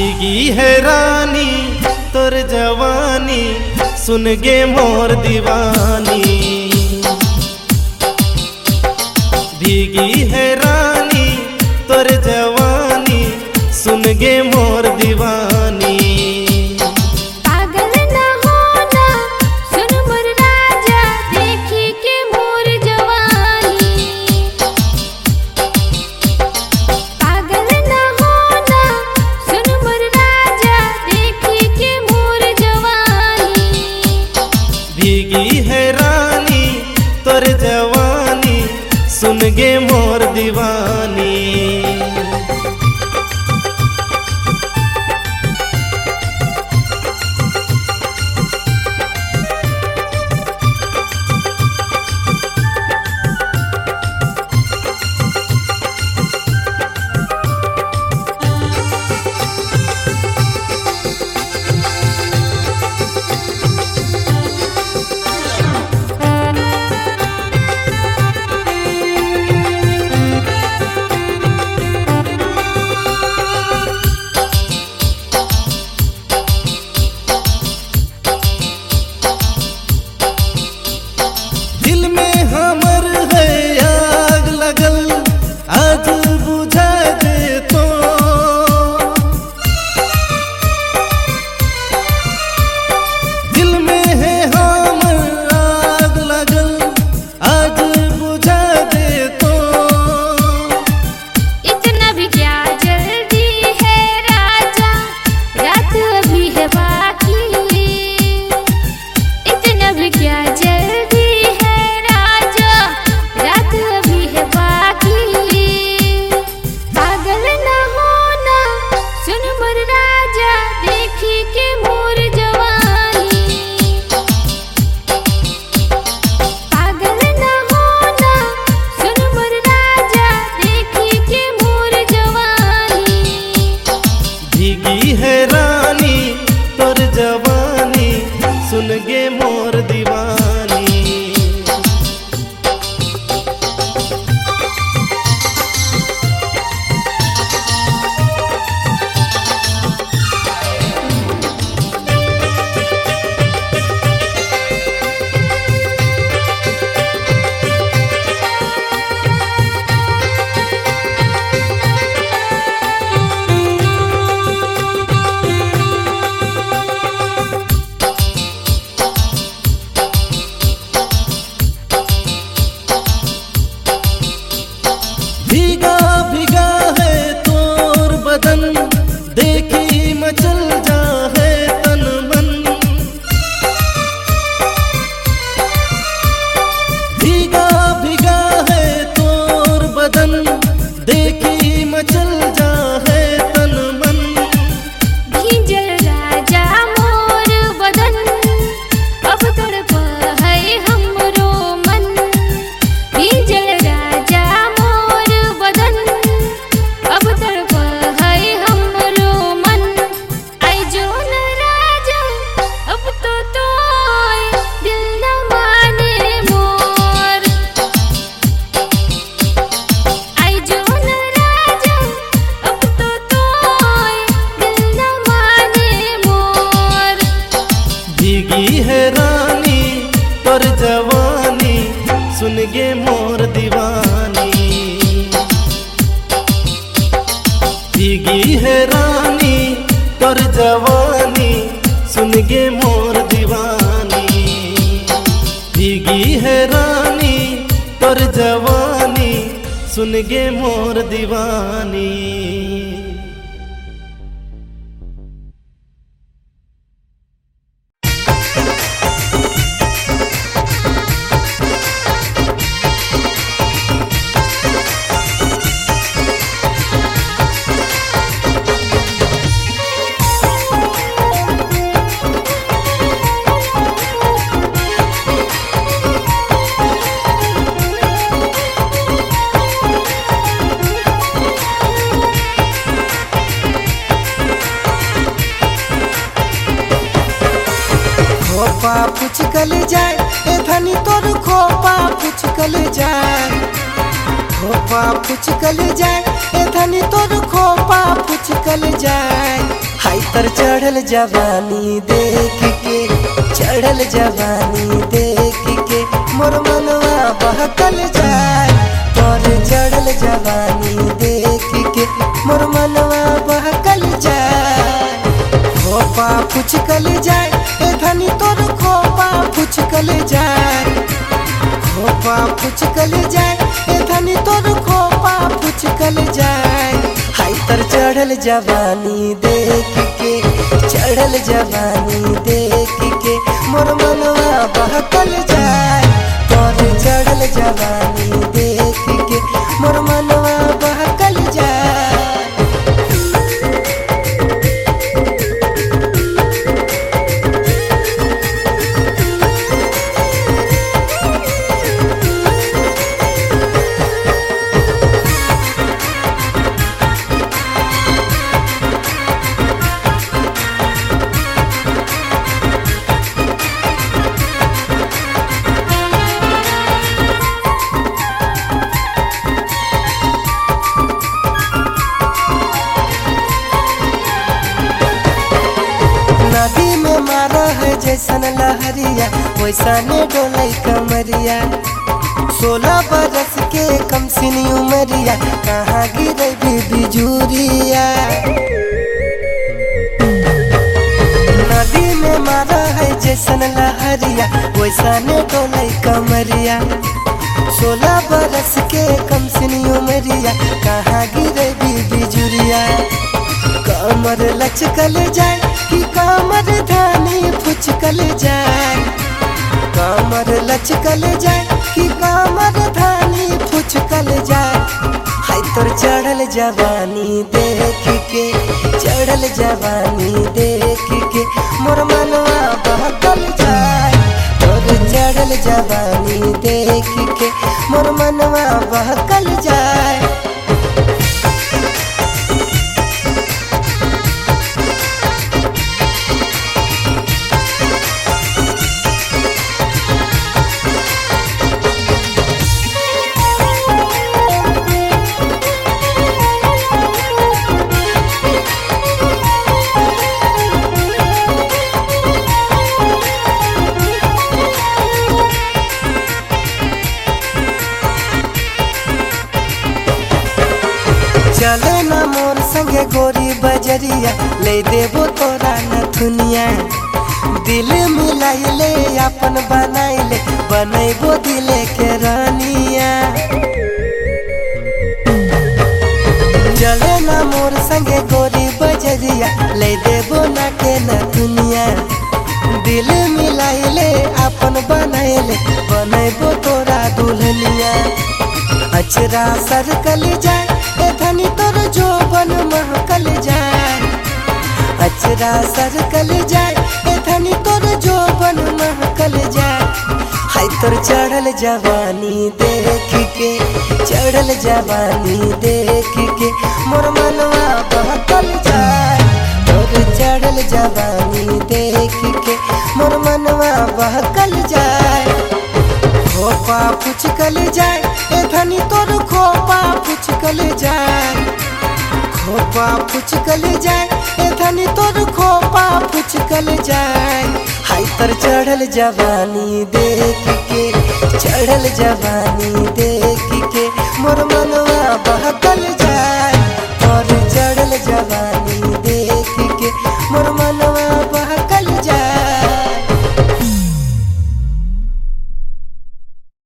भीगी है रानी तोर जवानी, सुन गे मोर दीवानी। भीगी है रानी तोर जवानी, सुन गे मोर दीवानी। पागल न होना सुन मोर राजा, देखी के मोर जवानी। पागल न होना सुन मोर राजा, देखी के मोर जवानी। भीगी है रानी तोर जवानी, सुन गे मोर दीवानी। दिल में हमर है आग लगल, आज बुझा दे तो। दिल में है हमर आग लगल, आज बुझा दे तो। इतना भी क्या जल्दी है राजा, रात अभी है बाकी। इतना भी क्या जल्दी है राजा, रात अभी है बाकी। पागल न होना सुन मोर राजा, देखी के मोर जवानी। पागल न होना सुन मोर राजा, देखी के मोर जवानी। भीगी है रानी तोर जवानी, सुन गे मोर दीवानी। भीगा भीगा है तोर बदन, देखी मचल जा है तन मन। भीगा भीगा है तोर बदन, देखी मचल जा है तन मन। भीजल राजा मोर बदन, अब तड़प है हमरो मन। भीजल राजा मोर बदन, अब तड़प है हमरो मन। आई जो न राजा अब तो दिल न माने मोर। आई जो न राजा अब तो दिल न माने मोर। भीगी है रानी तोर जवानी, सुन गे मोर दीवानी। भीगी है रानी तोर जवानी, सुन गे मोर दीवानी। भीगी है रानी तोर जवानी, सुन गे मोर दीवानी। खोपा पुचकल जाए ए धनी तोर खोपा पुचकल जाए। खोपा पुचकल जाए ए धनी तोर खोपा पुचकल जाए। तर चढ़ल जवानी देख के, चढ़ल जवानी देख के मोर मनवा बहकल जाए। तोर चढ़ल जवानी देख के मोर मनवा बहकल जाए। खोपा फुचकल जाए ए धनी तोर खोपा फुचकल जाए। खोपा फुचकल जाए ए धनी तोर खोपा फुचकल जाए। हाय तर चढ़ल जवानी देख के, चढ़ल जवानी देख के मोर मनवा बहकल जाए। तोर चढ़ल जवानी देख के मोर मनवा बहकल जाए। नदी में मारा है जैसन लहरिया, वैसा ने डोले कमरिया। 16 बरस के कम सिनी उमरिया, कहाँ गिरे बिजुरिया। नदी में मारा है जैसन लहरिया, वैसा ने डोले कमरिया। 16 बरस के कम सिनी उमरिया, कहाँ गिरे बिजुरिया। कमर लचकल जाए कि कमर धानी फुचकल जाए। कमर लचकल जाए कि कमर धानी फुचकल जाए। हाय तोर चढ़ल जवानी देख के, चढ़ल जवानी देख के मोर मनवा बहकल जाए। तोर चढ़ल जवानी देख के मोर मनवा बहकल जाए। चले ना मोर संगे गोरी बजरिया, ले देबो तोरा नथुनिया। दिल मिलाई ले अपन बनाई ले, बनैबो दिले के रानिया। चले ना मोर संगे गोरी बजरिया, ले देबो ना के नथुनिया। दिल मिलाई ले अपन बनाई ले, बनैबो तोरा दुल्हनिया। अचरा सरकल जाए ए धनी तोर जोबन महकल जाए। अचरा सरकल जाए ए धनी तोर जोबन महकल जाए। हाय तोर चढ़ल जवानी देख के, चढ़ल जवानी देख के मोर मनवा बहकल जाए। तोर चढ़ल जवानी देख के मोर मनवा बहकल जाए। खोपा फुचकल जाए ए धनी तोर खोपा फुचकल जाए। खोपा फुचकल जाए ए धनी तोर खोपा फुचकल जाए। हाय तर चढ़ल जवानी देख के, चढ़ल जवानी देख के मोर मनवा बहकल जाए।